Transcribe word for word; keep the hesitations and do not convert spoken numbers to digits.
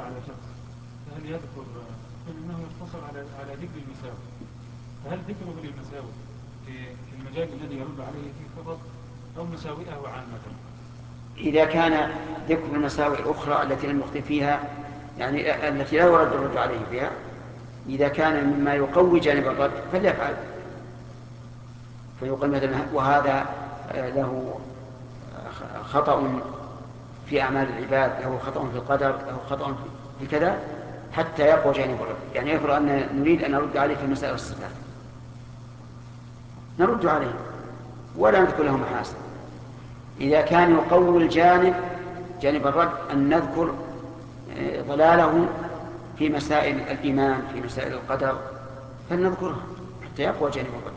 على شخص فهل يذكر انه يقتصر على على ذكر المساوئ، فهل ذكره للمساوئ في المجال الذي يرد عليه فيه فقط او مساوئه عامه؟ إذا كان ذكر المساوئ الأخرى التي لم يخطئ فيها، يعني التي لا يرد الرد عليه فيها، إذا كان مما يقوي جانب الرد فليفعل، فيقول مثلا وهذا له خطأ في أعمال العباد، له خطأ في القدر، له خطأ في كذا، حتى يقوى جانب الرد. يعني يفرض أن نريد أن نرد عليه في مسائل الصفات، نرد عليه ولا نذكر له محاسن. إذا كان يقوي الجانب جانب الرد أن نذكر ضلاله في مسائل الإيمان، في مسائل القدر، فلنذكرها حتى يقوى جانب الرد.